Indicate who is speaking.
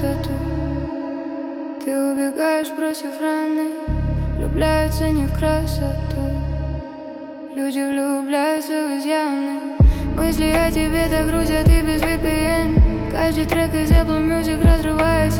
Speaker 1: красоту. Ты убегаешь, бросив раны. Влюбляются не в красоту. Люди влюбляются в изъяны. Мысли о тебе так грузят и без VPN. Каждый трек из Apple Music разрывает